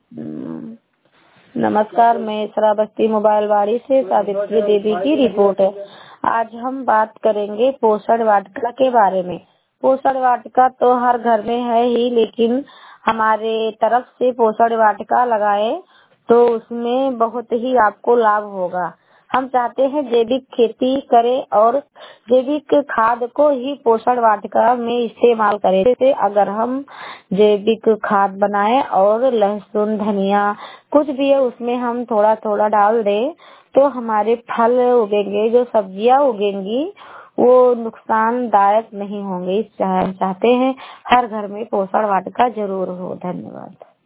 नमस्कार, मैं श्रावस्ती मोबाइल वाड़ी से सावित्री देवी की रिपोर्ट है। आज हम बात करेंगे पोषण वाटिका के बारे में। पोषण वाटिका तो हर घर में है ही, लेकिन हमारे तरफ से पोषण वाटिका लगाए तो उसमें बहुत ही आपको लाभ होगा। हम चाहते हैं जैविक खेती करें और जैविक खाद को ही पोषण वाटिका में इस्तेमाल करें। जैसे अगर हम जैविक खाद बनाएं और लहसुन, धनिया कुछ भी है उसमें हम थोड़ा थोड़ा डाल दें तो हमारे फल उगेंगे, जो सब्जियां उगेंगी वो नुकसानदायक नहीं होंगे। इस चाहते हैं हर घर में पोषण वाटिका जरूर हो। धन्यवाद।